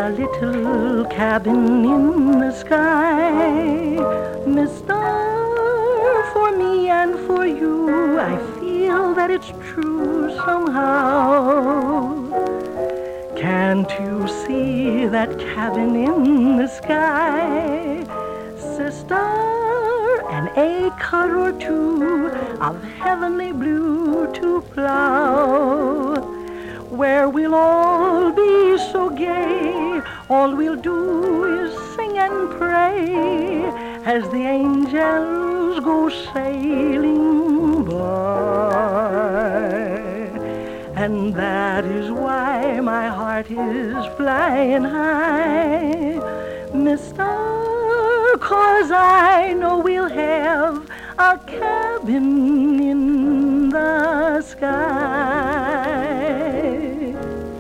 a little cabin in the sky, Mister, for me and for you. I feel that it's true somehow. Can't you see that cabin in the sky, sister? An acre or two of heavenly blue to plow, where we'll all be so gay. All we'll do is sing and pray as the angels go sailing by. And that is why my heart is flying high, Mister, 'cause I know we'll have a cabin in the sky.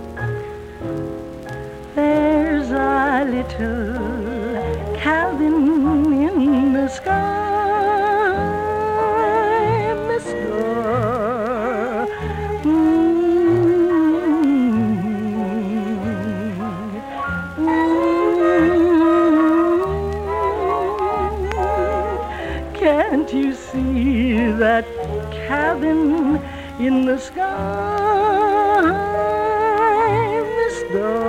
There's a little cabin in the sky, Mister. Can't you see that cabin in the sky, Mister?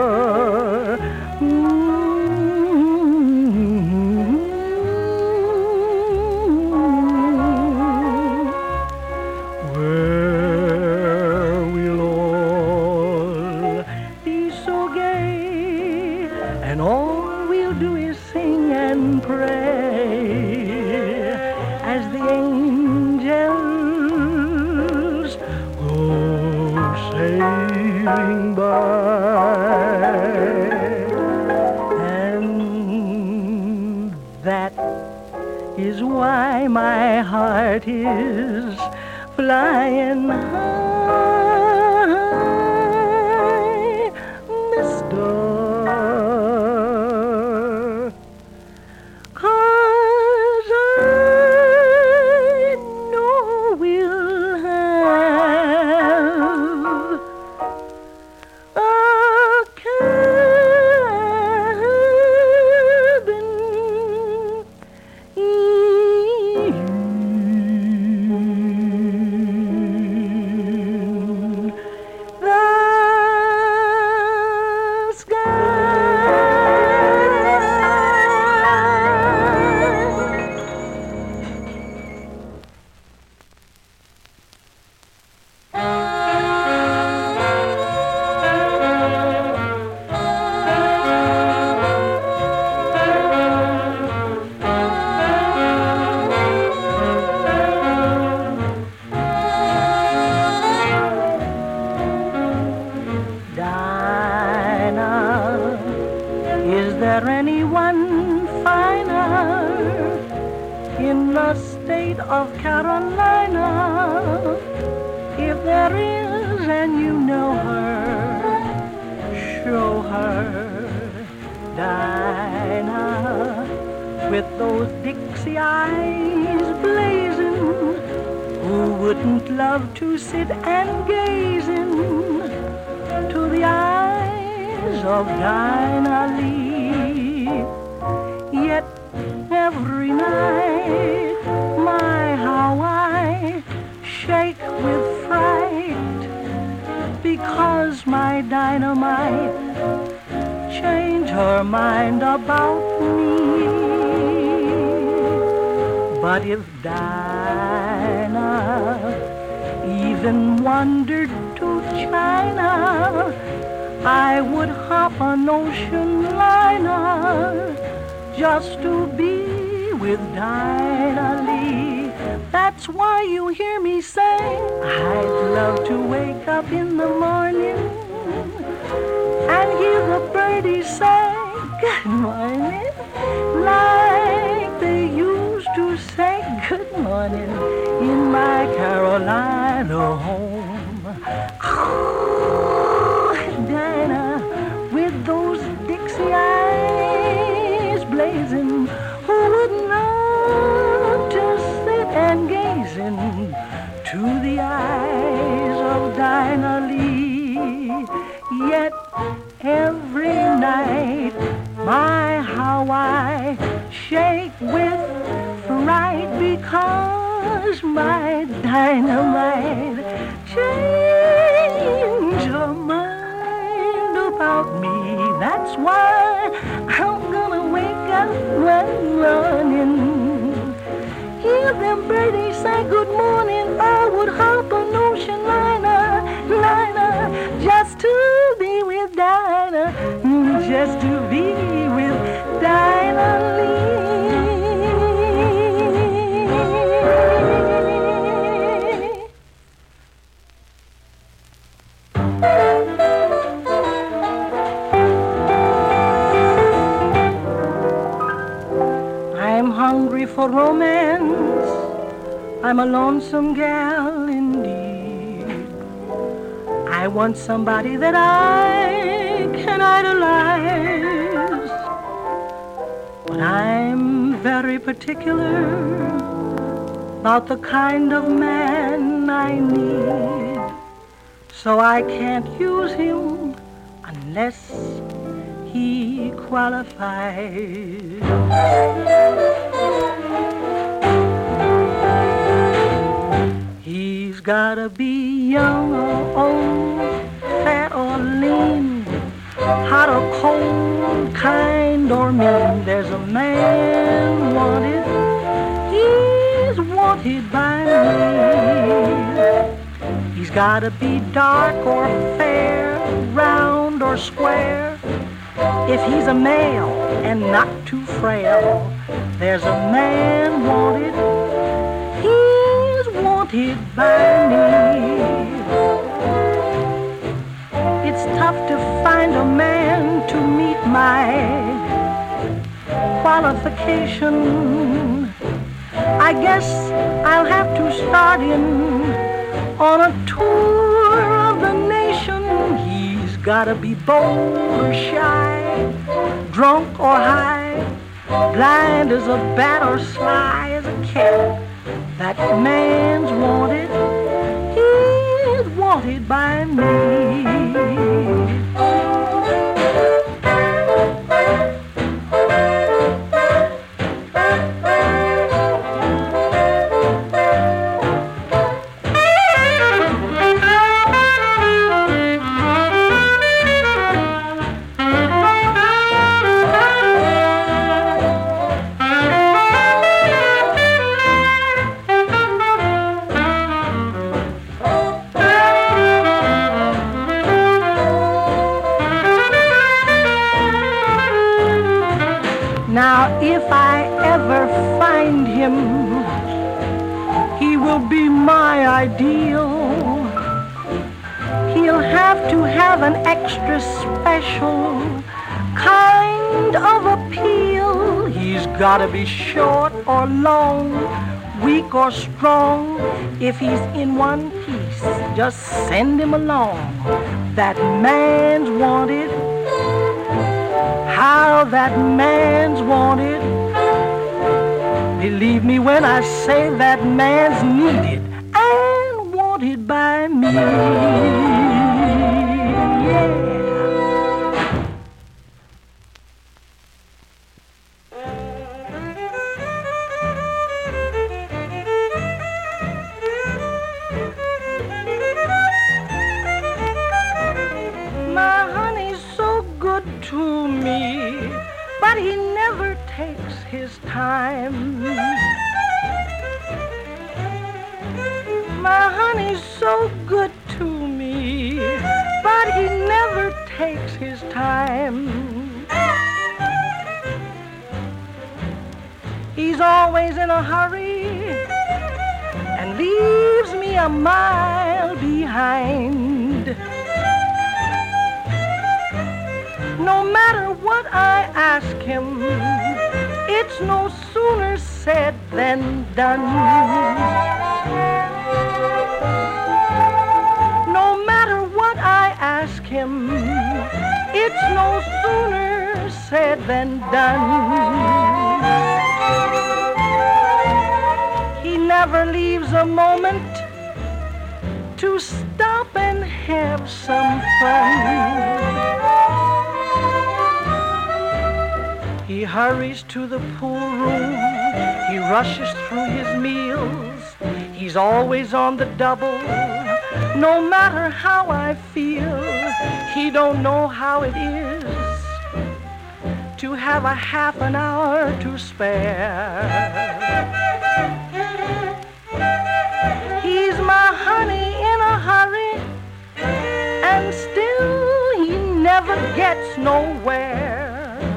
Where we'll all be so gay, and all we'll do is sing and pray as the angels go sailing by. And that is why my heart is flying high, Mister. Is there anyone finer in the state of Carolina? If there is and you know her, show her Dinah, with those Dixie eyes blazing. Who wouldn't love to sit and gaze into the eyes of Dinah Lee? Yet every night, my, how I shake with fright, because my dynamite changed her mind about me. But if Dinah even wandered to China, I would hop an ocean liner just to be with Dinah Lee. That's why you hear me say I'd love to wake up in the morning and hear the birdies say good morning, like they used to say good morning in my Carolina home. Dinah, with those Dixie eyes blazing, who would love to sit and gaze into the eyes of Dinah Lee? Yet every night. My, how I shake with fright because my dynamite changed her mind about me. That's why I'm gonna wake up and running. Hear them birdies say good morning. I would hop an ocean liner, just to be with Dinah, just to be with Dinah Lee. I'm hungry for romance. I'm a lonesome gal indeed. I want somebody that I can idolize. But I'm very particular about the kind of man I need. So I can't use him unless he qualifies. He's gotta be young or old, fat or lean, hot or cold, kind or mean. There's a man wanted, he's wanted by me. He's gotta be dark or fair, round or square. If he's a male and not too frail, there's a man wanted, he's wanted by me. It's tough to find a man to meet my qualification. I guess I'll have to start in on a tour of the nation. He's gotta be bold or shy, drunk or high, blind as a bat or sly as a cat. That man's wanted, he's wanted by me. Now, if I ever find him, he will be my ideal. He'll have to have an extra special kind of appeal. He's gotta be short or long, weak or strong. If he's in one piece, just send him along. That man's wanted, how that man's wanted. Believe me when I say that man's needed and wanted by me. Yeah. My honey's so good to me, but he never takes his time. My honey's so good to me, but he never takes his time. He's always in a hurry and leaves me a mile behind. No matter what I ask him, it's no sooner said than done. No matter what I ask him, it's no sooner said than done. He never leaves a moment to stop and have some fun. He hurries to the pool room. He rushes through his meals. He's always on the double. No matter how I feel, he don't know how it is to have a half an hour to spare. He's my honey in a hurry, and still he never gets nowhere.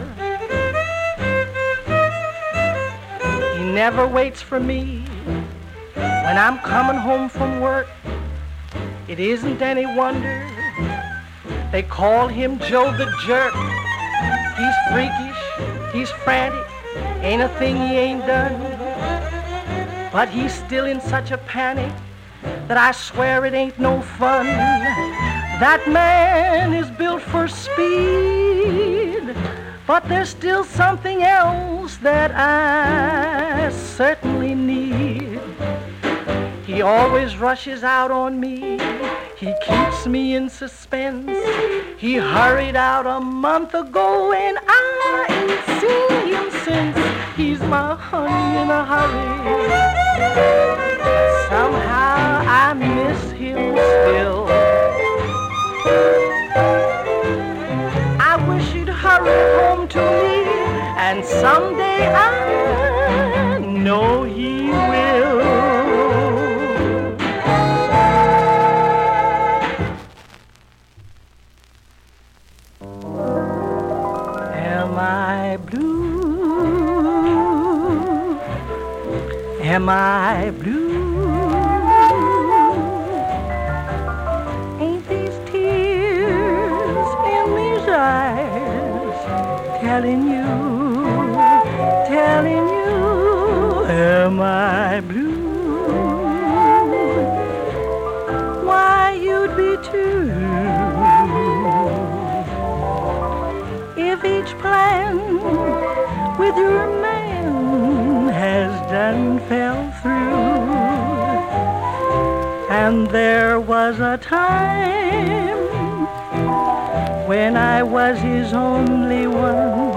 He never waits for me when I'm coming home from work. It isn't any wonder they call him Joe the Jerk. He's freakish, he's frantic, ain't a thing he ain't done. But he's still in such a panic that I swear it ain't no fun. That man is built for speed, but there's still something else that I certainly need. He always rushes out on me. He keeps me in suspense. He hurried out a month ago and I ain't seen him since. He's my honey in a hurry. Somehow I miss him still. I wish he'd hurry home to me, and someday I know he will. Am I blue? Am I blue? Ain't these tears in these eyes telling you, am I blue? Why, you'd be too if each plan with your man has done fell through. And there was a time when I was his only one.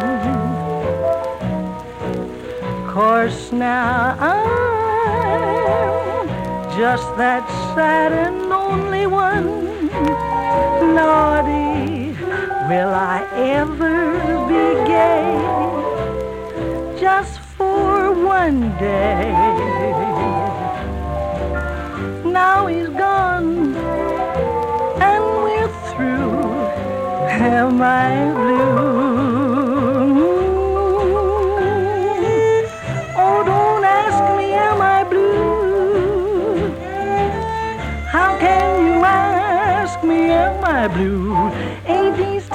Course now I'm just that sad and lonely one. Lordy, will I ever be gay just for one day? Now he's gone and we're through. Am I blue? Oh, don't ask me, am I blue? How can you ask me, am I blue? Ain't these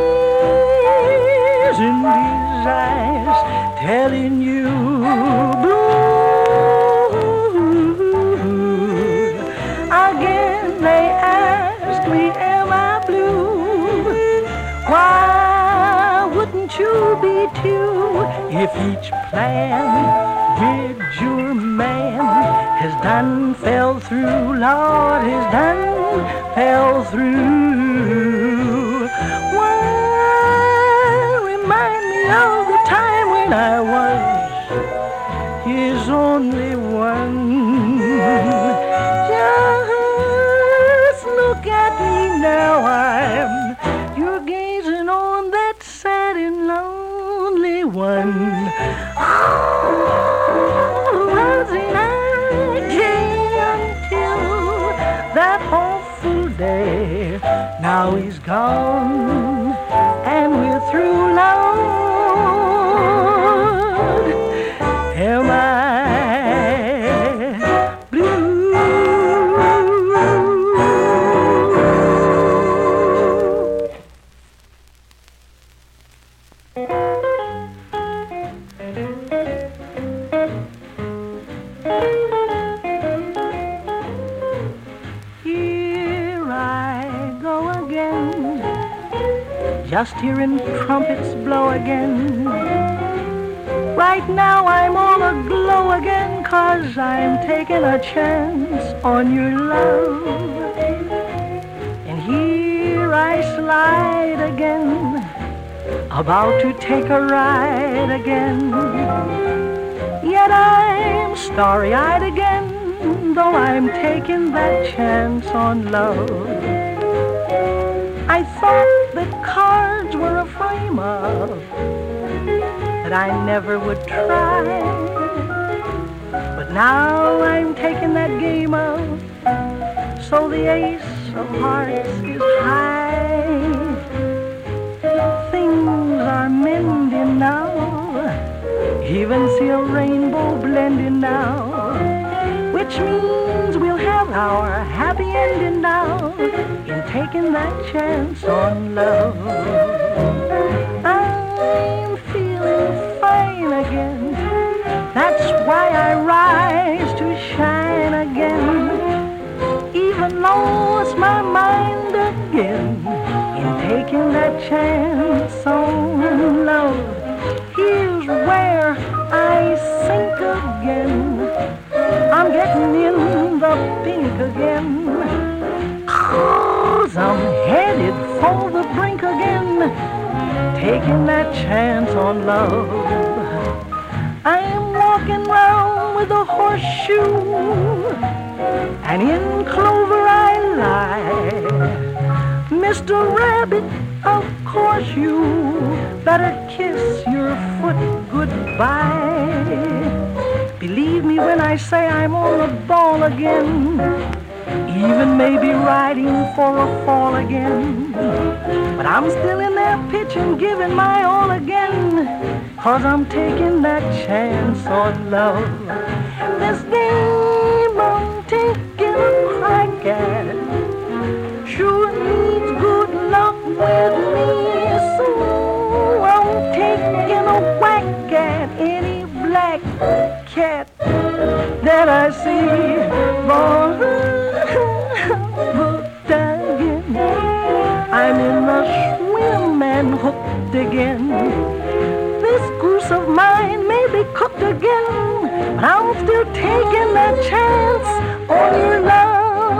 tears in these eyes telling you blue? Again they ask me, am I blue? Why wouldn't you be too if each plan with your man has done fell through? Lord, has done fell through. Why remind me of the time when I was his only one? Just look at me now, you're gazing on that sad and lonely one. Oh, wasn't I gay until that awful day? Now he's gone and we're through, Lord. Am I blue? Here I go again, just hearing trumpets blow again. Right now I'm all aglow again, 'cause I'm taking a chance on your love. And here I slide again about to take a ride again. Yet I'm starry-eyed again, though I'm taking that chance on love. I thought that cards were a frame-up, that I never would try. But now I'm taking that game up, so the ace of hearts is high. Things are mending now, even see a rainbow blending now, which means we'll have our happy ending now in taking that chance on love. I'm feeling fine again, that's why I rise to shine again. Even lost my mind again in taking that chance on love. Here's where I sink again, I'm getting in the pink again, 'cause I'm headed for the brink again, taking that chance on love. I'm walking round with a horseshoe, and in clover I lie. Mr. Rabbit, of course you better kiss your foot goodbye. Believe me when I say I'm on the ball again, even maybe riding for a fall again. But I'm still in there pitching, giving my all again, 'cause I'm taking that chance on love. This game I'm taking a crack at sure needs good luck with me, so I'm taking a whack at any black cat that I see. But again, I'm in the swim and hooked again. This goose of mine may be cooked again, but I'm still taking that chance on your love.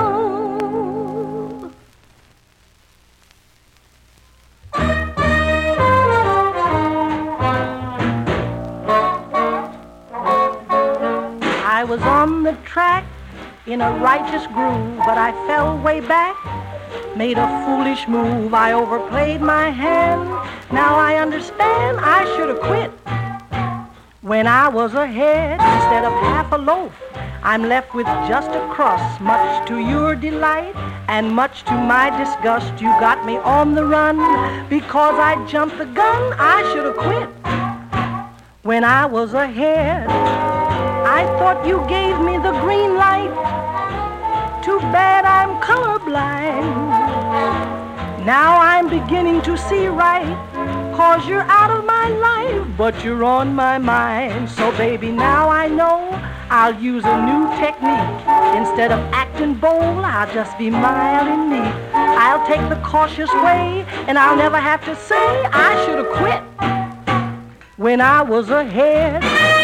I was on the track in a righteous groove, but I fell way back, made a foolish move. I overplayed my hand. Now I understand I should have quit when I was ahead. Instead of half a loaf, I'm left with just a crust, much to your delight and much to my disgust. You got me on the run because I jumped the gun. I should have quit when I was ahead. I thought you gave me the green light. Too bad I'm colorblind. Now I'm beginning to see right, 'cause you're out of my life, but you're on my mind. So baby, now I know I'll use a new technique. Instead of acting bold, I'll just be mild and neat. I'll take the cautious way, and I'll never have to say I should have quit when I was ahead.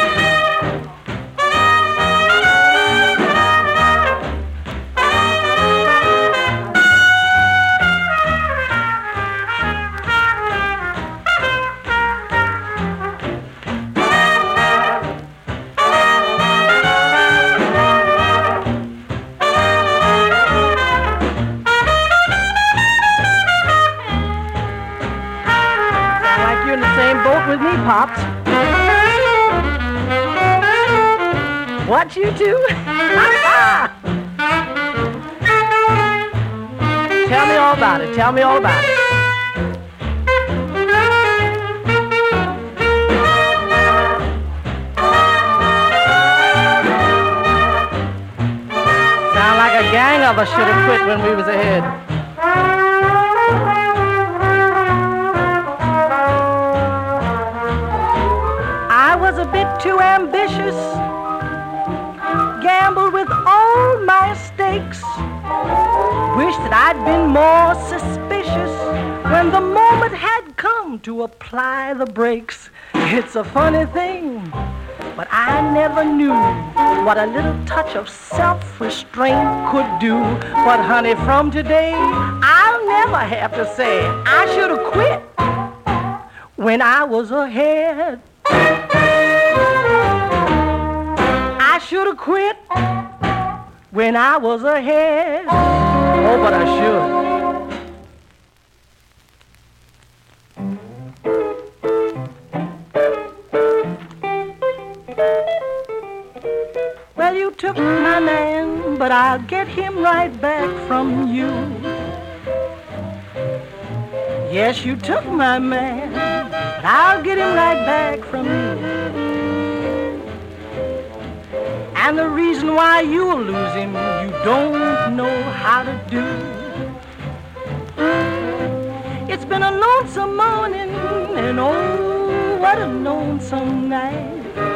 With me, Pops. What you do? Tell me all about it. Tell me all about it. Sound like a gang of us should have quit when we was ahead. A bit too ambitious, gambled with all my stakes. Wish that I'd been more suspicious when the moment had come to apply the brakes. It's a funny thing, but I never knew what a little touch of self-restraint could do. But honey, from today, I'll never have to say I should have quit when I was ahead. I should have quit when I was ahead. Oh, but I should. Well, you took my man, but I'll get him right back from you. Yes, you took my man, but I'll get him right back from you. And the reason why you'll lose him, you don't know how to do. It's been a lonesome morning, and oh, what a lonesome night.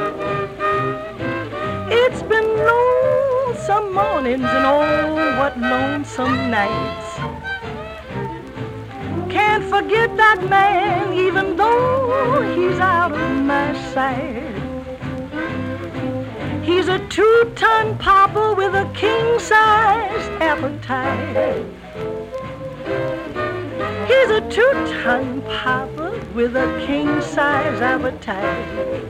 It's been lonesome mornings, and oh, what lonesome nights. Can't forget that man, even though he's out of my sight. He's a 2-ton papa with a king-size appetite. He's a 2-ton papa with a king-size appetite.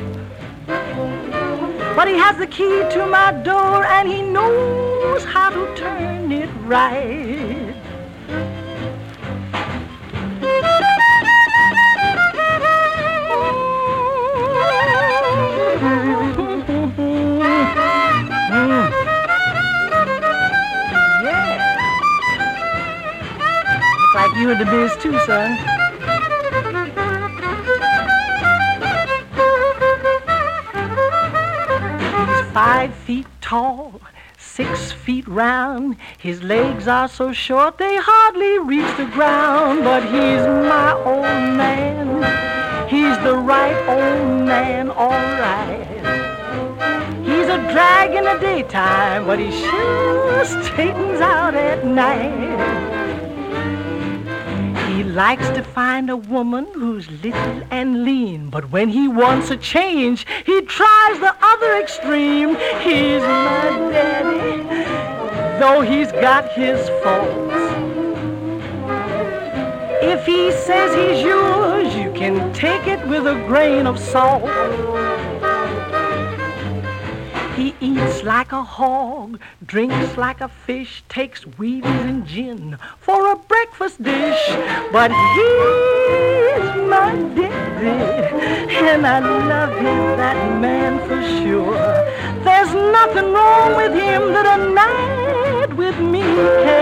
But he has the key to my door, and he knows how to turn it right. Yeah. Looks like you in the biz too, son. 5 feet tall, 6 feet round. His legs are so short they hardly reach the ground. But he's my old man. He's the right old man, all right. He's a drag in the daytime, but he sure straightens out at night. He likes to find a woman who's little and lean, but when he wants a change, he tries the other extreme. He's my daddy, though he's got his faults. If he says he's yours, you can take it with a grain of salt. He eats like a hog, drinks like a fish, takes Wheaties and gin for a breakfast dish. But he's my daddy, and I love him, that man, for sure. There's nothing wrong with him that a night with me can